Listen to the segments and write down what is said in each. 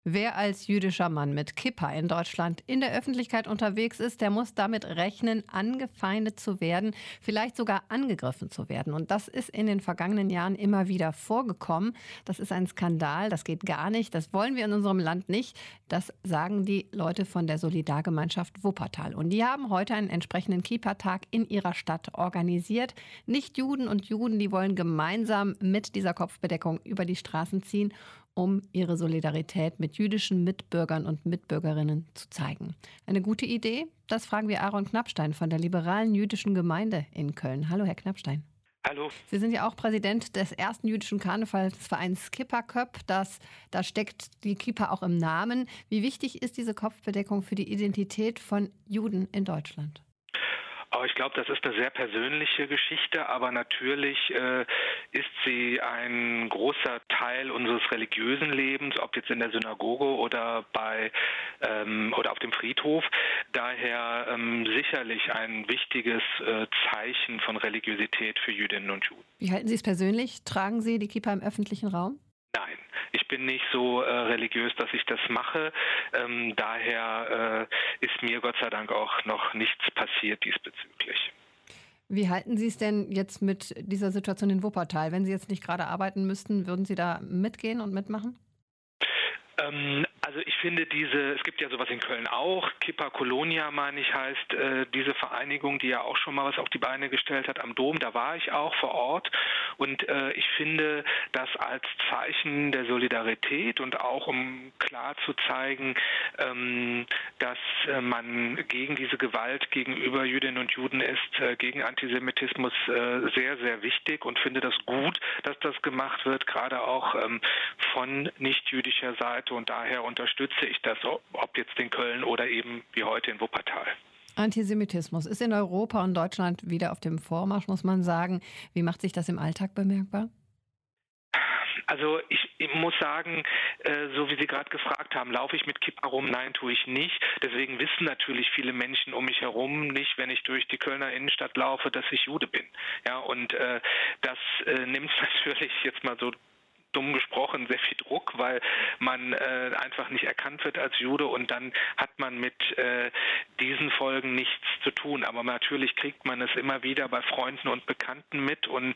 Wer als jüdischer Mann mit Kippa in Deutschland in der Öffentlichkeit unterwegs ist, der muss damit rechnen, angefeindet zu werden, vielleicht sogar angegriffen zu werden. Und das ist in den vergangenen Jahren immer wieder vorgekommen. Das ist ein Skandal, das geht gar nicht, das wollen wir in unserem Land nicht. Das sagen die Leute von der Solidargemeinschaft Wuppertal. Und die haben heute einen entsprechenden Kippa-Tag in ihrer Stadt organisiert. Nicht-Juden und Juden, die wollen gemeinsam mit dieser Kopfbedeckung über die Straßen ziehen, um ihre Solidarität mit jüdischen Mitbürgern und Mitbürgerinnen zu zeigen. Eine gute Idee? Das fragen wir Aaron Knappstein von der liberalen jüdischen Gemeinde in Köln. Hallo, Herr Knappstein. Hallo. Sie sind ja auch Präsident des ersten jüdischen Karnevalsvereins Kippa Köp. Da steckt die Kippa auch im Namen. Wie wichtig ist diese Kopfbedeckung für die Identität von Juden in Deutschland? Aber ich glaube, das ist eine sehr persönliche Geschichte, aber natürlich ist sie ein großer Teil unseres religiösen Lebens, ob jetzt in der Synagoge oder oder auf dem Friedhof. Daher sicherlich ein wichtiges Zeichen von Religiosität für Jüdinnen und Juden. Wie halten Sie es persönlich? Tragen Sie die Kippa im öffentlichen Raum? Nein, ich bin nicht so religiös, dass ich das mache. Daher ist mir Gott sei Dank auch noch nichts passiert diesbezüglich. Wie halten Sie es denn jetzt mit dieser Situation in Wuppertal? Wenn Sie jetzt nicht gerade arbeiten müssten, würden Sie da mitgehen und mitmachen? Also ich finde es gibt ja sowas in Köln auch, Kippa Kolonia, meine ich, heißt diese Vereinigung, die ja auch schon mal was auf die Beine gestellt hat am Dom, da war ich auch vor Ort und ich finde das als Zeichen der Solidarität und auch um klar zu zeigen, dass man gegen diese Gewalt gegenüber Jüdinnen und Juden ist, gegen Antisemitismus sehr, sehr wichtig und finde das gut, dass das gemacht wird, gerade auch von nicht-jüdischer Seite. Und daher unterstütze ich das, ob jetzt in Köln oder eben wie heute in Wuppertal. Antisemitismus ist in Europa und Deutschland wieder auf dem Vormarsch, muss man sagen. Wie macht sich das im Alltag bemerkbar? Also ich muss sagen, so wie Sie gerade gefragt haben, laufe ich mit Kippa rum? Nein, tue ich nicht. Deswegen wissen natürlich viele Menschen um mich herum nicht, wenn ich durch die Kölner Innenstadt laufe, dass ich Jude bin. Ja, und das nimmt natürlich jetzt mal so dumm gesprochen sehr viel Druck, weil man einfach nicht erkannt wird als Jude und dann hat man mit diesen Folgen nichts zu tun. Aber natürlich kriegt man es immer wieder bei Freunden und Bekannten mit und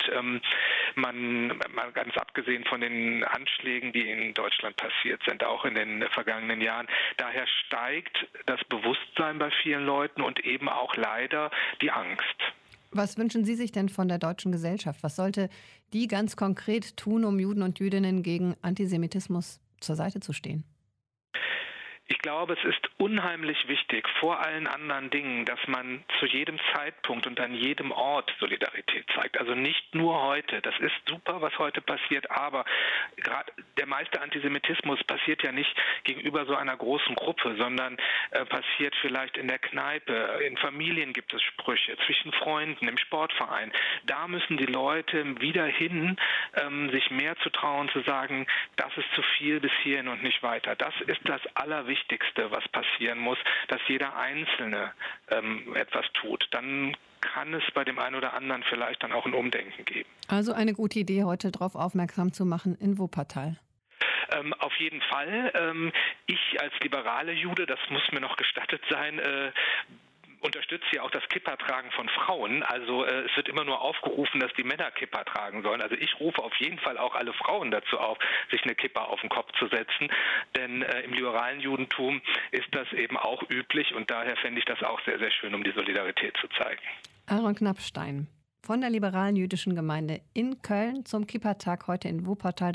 mal ganz abgesehen von den Anschlägen, die in Deutschland passiert sind, auch in den vergangenen Jahren. Daher steigt das Bewusstsein bei vielen Leuten und eben auch leider die Angst. Was wünschen Sie sich denn von der deutschen Gesellschaft? Was sollte die ganz konkret tun, um Juden und Jüdinnen gegen Antisemitismus zur Seite zu stehen? Ich glaube, es ist unheimlich wichtig, vor allen anderen Dingen, dass man zu jedem Zeitpunkt und an jedem Ort Solidarität zeigt. Also nicht nur heute. Das ist super, was heute passiert, aber gerade der meiste Antisemitismus passiert ja nicht gegenüber so einer großen Gruppe, sondern passiert vielleicht in der Kneipe. In Familien gibt es Sprüche, zwischen Freunden, im Sportverein. Da müssen die Leute wieder hin, sich mehr zu trauen, zu sagen, das ist zu viel bis hierhin und nicht weiter. Das ist das Allerwichtigste, was passieren muss, dass jeder Einzelne etwas tut. Dann kann es bei dem einen oder anderen vielleicht dann auch ein Umdenken geben. Also eine gute Idee, heute darauf aufmerksam zu machen in Wuppertal. Auf jeden Fall. Ich als liberale Jude, das muss mir noch gestattet sein, unterstützt ja auch das Kippa-Tragen von Frauen. Also es wird immer nur aufgerufen, dass die Männer Kippa tragen sollen. Also ich rufe auf jeden Fall auch alle Frauen dazu auf, sich eine Kippa auf den Kopf zu setzen. Denn im liberalen Judentum ist das eben auch üblich und daher fände ich das auch sehr, sehr schön, um die Solidarität zu zeigen. Aaron Knappstein von der liberalen jüdischen Gemeinde in Köln zum Kippa-Tag heute in Wuppertal.